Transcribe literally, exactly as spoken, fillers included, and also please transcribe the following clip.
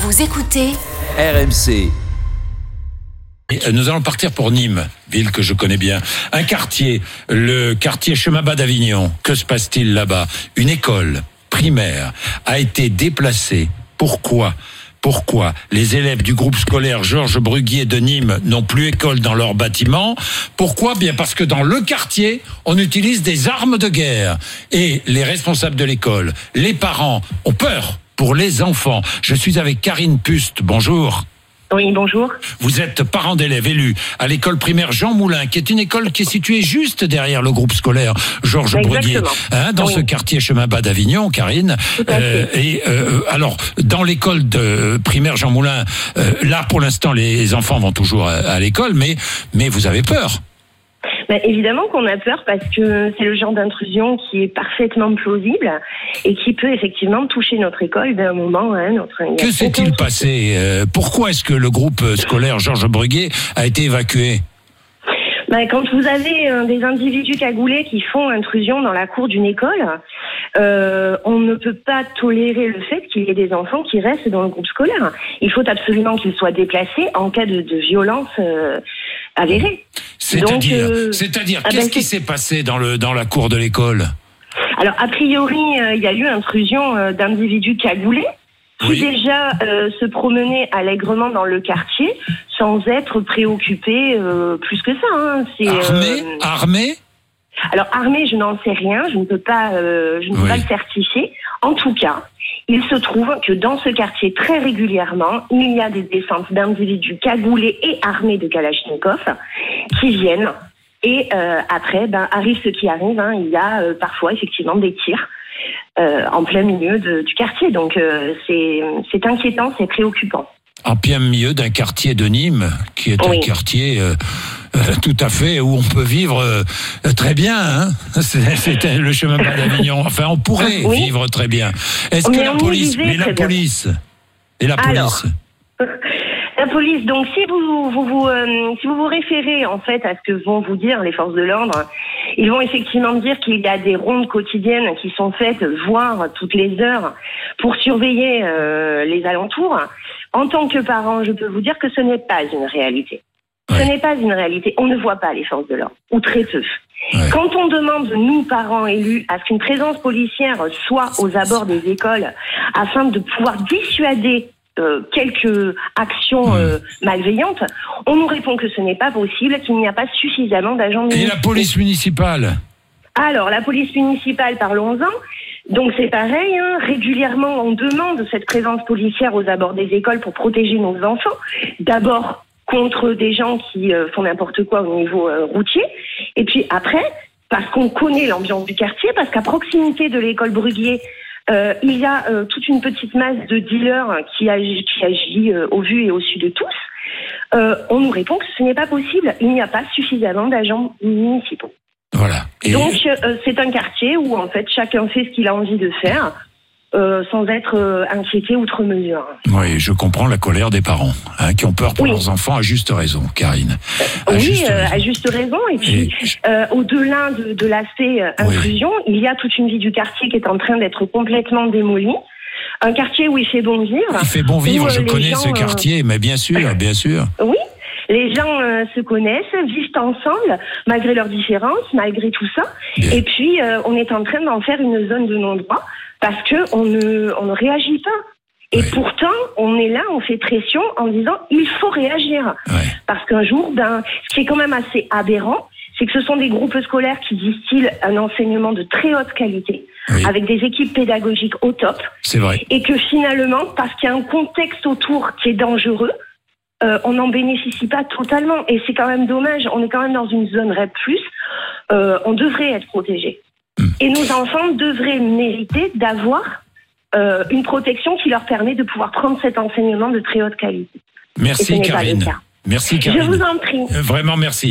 Vous écoutez R M C. Nous allons partir pour Nîmes, ville que je connais bien. Un quartier, le quartier Chemin Bas d'Avignon. Que se passe-t-il là-bas ? Une école primaire a été déplacée. Pourquoi ? Pourquoi les élèves du groupe scolaire Georges Bruguier de Nîmes n'ont plus école dans leur bâtiment ? Pourquoi ? Bien parce que dans le quartier, on utilise des armes de guerre. Et les responsables de l'école, les parents, ont peur pour les enfants. Je suis avec Karine Puste. Bonjour. Oui, bonjour. Vous êtes parent d'élèves élus à l'école primaire Jean Moulin, qui est une école qui est située juste derrière le groupe scolaire Georges Bruguier, hein, dans oui. ce quartier Chemin Bas d'Avignon, Karine. Euh, et euh, alors, dans l'école de primaire Jean Moulin, euh, là pour l'instant les enfants vont toujours à, à l'école, mais mais vous avez peur. Ben, évidemment qu'on a peur parce que c'est le genre d'intrusion qui est parfaitement plausible et qui peut effectivement toucher notre école d'un moment à un autre. Que s'est-il passé ? euh, Pourquoi est-ce que le groupe scolaire Georges Bruguier a été évacué ? Ben, quand vous avez euh, des individus cagoulés qui font intrusion dans la cour d'une école, euh, on ne peut pas tolérer le fait qu'il y ait des enfants qui restent dans le groupe scolaire. Il faut absolument qu'ils soient déplacés en cas de, de violence euh, avérée. C'est-à-dire, euh, c'est-à-dire ah qu'est-ce ben, qui s'est passé dans le dans la cour de l'école ? Alors, a priori, euh, il y a eu intrusion euh, d'individus cagoulés qui oui. déjà euh, se promenaient allègrement dans le quartier sans être préoccupés euh, plus que ça. Hein. C'est, armés euh... Armés Alors, armés, je n'en sais rien, je ne peux pas, euh, je ne peux oui. pas le certifier. En tout cas, il se trouve que dans ce quartier, très régulièrement, il y a des descentes d'individus cagoulés et armés de Kalachnikov qui viennent. Et euh, après, ben, arrive ce qui arrive. Hein, il y a euh, parfois effectivement des tirs euh, en plein milieu de, du quartier. Donc euh, c'est, c'est inquiétant, c'est préoccupant. En plein milieu d'un quartier de Nîmes, qui est oui. un quartier euh, euh, tout à fait où on peut vivre euh, très bien. Hein, c'est, c'est le chemin Bas d'Avignon. Enfin, on pourrait oui. vivre très bien. Est-ce mais que la police, mais la police, et la police. Alors, la police. Donc, si vous vous, vous euh, si vous vous référez en fait à ce que vont vous dire les forces de l'ordre, ils vont effectivement dire qu'il y a des rondes quotidiennes qui sont faites, voire toutes les heures, pour surveiller euh, les alentours. En tant que parent, je peux vous dire que ce n'est pas une réalité. Ouais. Ce n'est pas une réalité. On ne voit pas les forces de l'ordre, ou très peu. Ouais. Quand on demande, nous, parents élus, à ce qu'une présence policière soit aux abords des écoles, afin de pouvoir dissuader euh, quelques actions euh, malveillantes, on nous répond que ce n'est pas possible, qu'il n'y a pas suffisamment d'agents municipaux. Et la police municipale ? Alors, la police municipale, parlons-en. Donc c'est pareil, hein, régulièrement on demande cette présence policière aux abords des écoles pour protéger nos enfants. D'abord contre des gens qui euh, font n'importe quoi au niveau euh, routier. Et puis après, parce qu'on connaît l'ambiance du quartier, parce qu'à proximité de l'école Bruguier, euh, il y a euh, toute une petite masse de dealers qui agit, qui agit euh, au vu et au su de tous. Euh, on nous répond que ce n'est pas possible. Il n'y a pas suffisamment d'agents municipaux. Voilà. Et... Donc euh, c'est un quartier où en fait chacun fait ce qu'il a envie de faire euh, sans être euh, inquiété outre mesure. Oui, je comprends la colère des parents hein, qui ont peur pour oui. leurs enfants, à juste raison, Karine. À oui, juste euh, à juste raison. Et puis Et... Euh, au-delà de, de l'aspect euh, inclusion, oui. il y a toute une vie du quartier qui est en train d'être complètement démolie. Un quartier où il fait bon vivre. Il fait bon vivre, où, je connais gens, ce quartier, euh... mais bien sûr, bien sûr. Oui. Les gens euh, se connaissent, vivent ensemble, malgré leurs différences, malgré tout ça. Bien. Et puis, euh, on est en train d'en faire une zone de non-droit parce qu'on ne, on ne réagit pas. Et oui. pourtant, on est là, on fait pression en disant il faut réagir. Oui. Parce qu'un jour, ben, ce qui est quand même assez aberrant, c'est que ce sont des groupes scolaires qui distillent un enseignement de très haute qualité, oui. avec des équipes pédagogiques au top. C'est vrai. Et que finalement, parce qu'il y a un contexte autour qui est dangereux, Euh, on n'en bénéficie pas totalement. Et c'est quand même dommage. On est quand même dans une zone REP plus. Euh, on devrait être protégé. Mmh. Et nos enfants devraient mériter d'avoir euh, une protection qui leur permet de pouvoir prendre cet enseignement de très haute qualité. Merci, Karine. Merci, Karine. Je vous en prie. Euh, vraiment, merci.